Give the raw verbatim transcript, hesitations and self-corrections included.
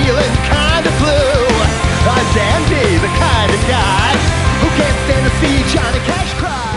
feeling kinda blue. I'm Dandy, the kind of guy who can't stand to see Johnny Cash cry.